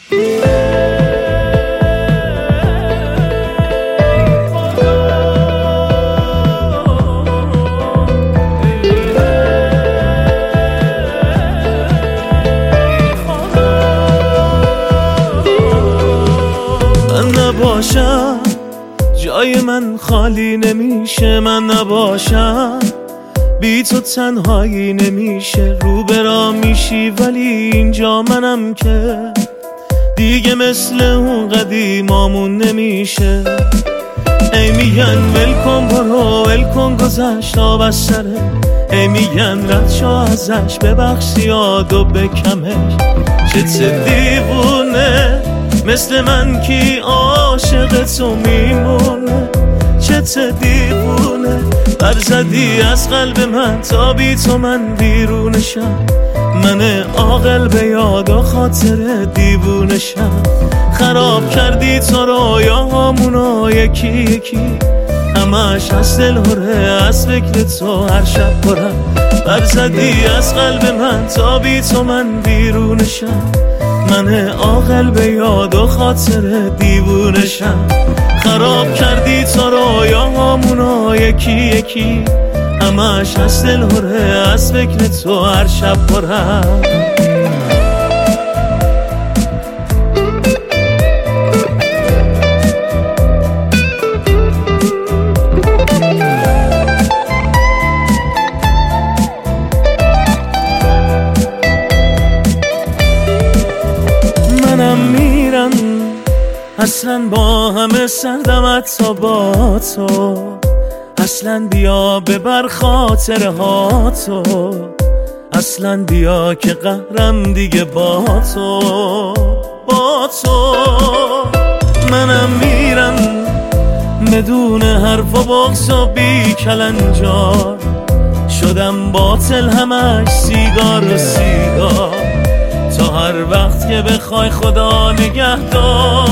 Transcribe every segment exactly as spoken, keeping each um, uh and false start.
نباشم جای من خالی نمیشه، من نباشم بی تو تنهایی نمیشه. رو برام میشی ولی اینجا منم که دیگه مثل اون قدیمامون نمیشه. ای میگن ول کن برو، ول کن گذشت آب از سره، ای میگن رد شو ازش ببخش یاد و بکمش. چه دیوونه مثل من کی عاشق تو میمونه، چه دیوونه برزدی از قلب من تا بی تو من بیرونشم. من عاقل به یاد و خاطر دیوونشم. خراب کردی تو رویاهامونو یکی یکی، همش از دل هره از فکر تو هر شب پرم. برزدی از قلب من تا بی تو من بیرونشم. من عاقل به یاد و خاطر دیوونشم. خراب کردی تو رویاهامونو یکی یکی، همش از دل هره از فکر تو هر شب پرم. منم میرم اصلا با همه سردم حتی با تو، اصلا بیا ببر خاطره ها تو، اصلا بیا که قهرم دیگه با تو با تو. منم میرم بدون حرف و بغض و بی کلنجار، شدم باطل همش سیگار و سیگار. تا هر وقت که بخوای خدا نگهدار.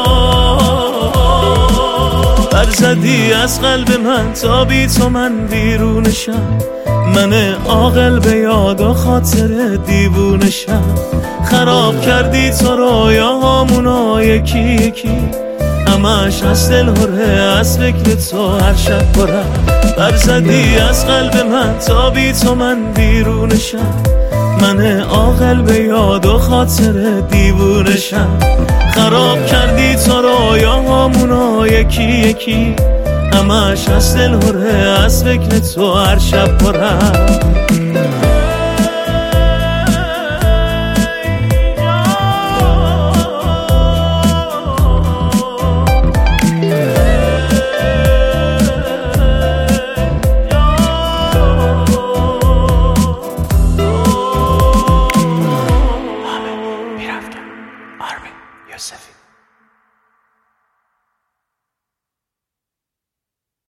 برزدی از قلب من تا بی تو من بیرونشم. من عاقل به یاد و خاطر دیوونشم. خراب کردی تو رویاهامونو یکی یکی، همش از دل هره از فکر تو هر شب پرم. برزدی از قلب من تا بی تو من بیرونشم. من عاقل به یاد و خاطر دیوونشم. خراب کردی تو رویاهامونو یکی یکی، همش از دل هره از فکر تو هر شب پرم. Armin Yousefi.